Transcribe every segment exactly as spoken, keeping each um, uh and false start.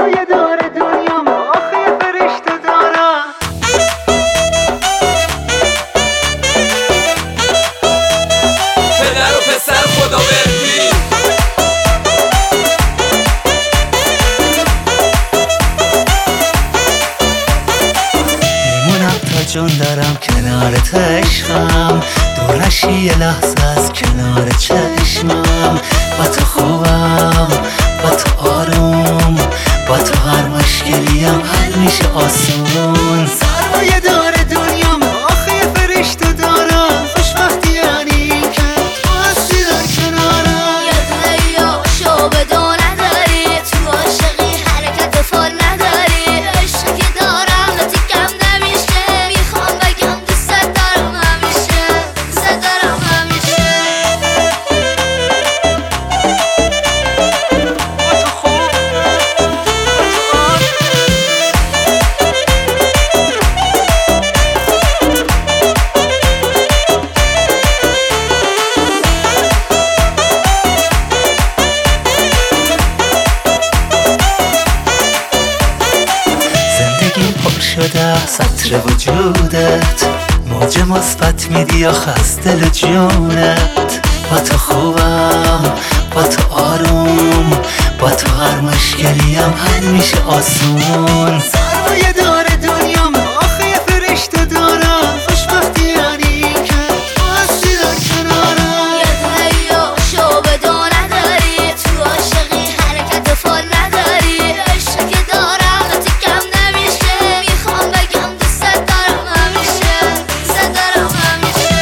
سرمایه دار دنیا ما آخه فرشته دارم. پدر و پسر خدا بردی میمونم تا جون دارم کنارت عشقم، دورشی یه لحظه از کنار چشمم. با تو خوبم، با تو آروم، با تو هر مشکلیم حل میشه آسون. سرمایه دار دنیا ما آخه فرشته دارم، خوشبختی یعنی که تو هستی در کنارم. یه دونه یاشو بدون نداری، تو عاشقی حرکت فال نداری. عشقی که دارم لطیکم نمیشه، میخوام بگم دوست دارم همیشه، دوست دارم همیشه. با تو خوب، با زندگی پر شده سطر وجودت، موج مثبت میدی یا خسته دل جونت. با تو خوبم، با تو آروم، با تو هر مشکلیم حل میشه آسون. سرمایه دار دنیا ما آخه فرشته دارم، خوشبختی یعنی که تو هستی در کنارم. یه دونه یاشو بدون نداری، تو عاشقی حرکت فال نداری. عشقی که دارم لطیکم نمیشه، میخوام بگم دوست دارم همیشه، دوست دارم همیشه.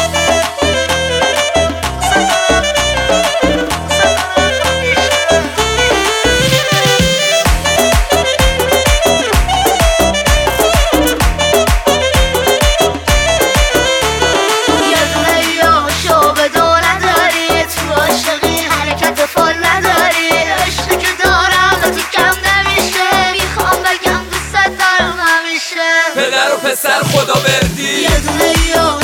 یه دونه یاشو بدون نداری، تو عاشقی حرکت فال نداری. عشقی که دارم لطیکم نمیشه، میخوام بگم دوست دارم همیشه. پدر و پسر خدا بردی یه دونه یاشو